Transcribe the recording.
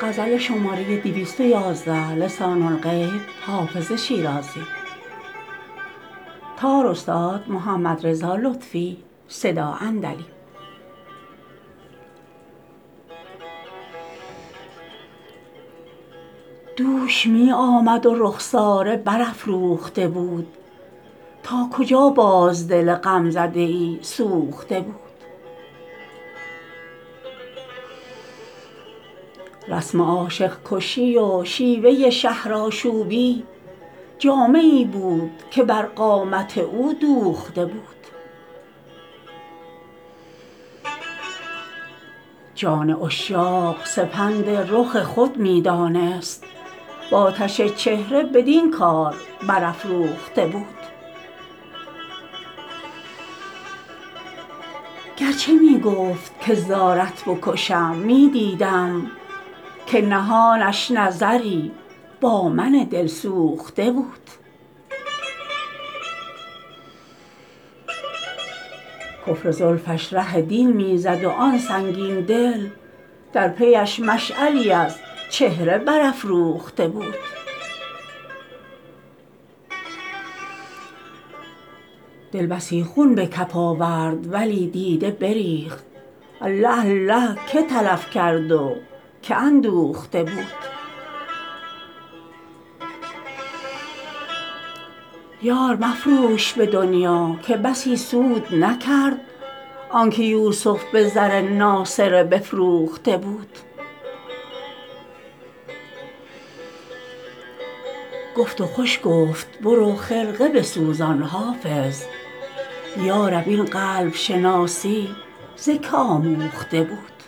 دوش می آمد و رخساره برافروخته بود، تا کجا باز دل غمزده ای سوخته بود. رسم عاشق کشی و شیوه شهرآشوبی جامه ای بود که بر قامت او دوخته بود. جان عشاق سپند رخ خود می دانست، وآتش چهره بدین کار برافروخته بود. گرچه می گفت که زارت بکشم می دیدم که نهانش نظری با من دل سوخته بود. کفر زلفش ره دین می زد و آن سنگین دل در پیش مشعلی از چهره برافروخته بود. دل بسی خون به کف آورد ولی دیده بریخت، الله الله که تلف کرد و که اندوخته بود. یار مفروش به دنیا که بسی سود نکرد آنکه یوسف به زر ناصره بفروخته بود. گفت و خوش گفت برو خرقه بسوزان حافظ، یا رب این قلب شناسی ز که آموخته بود.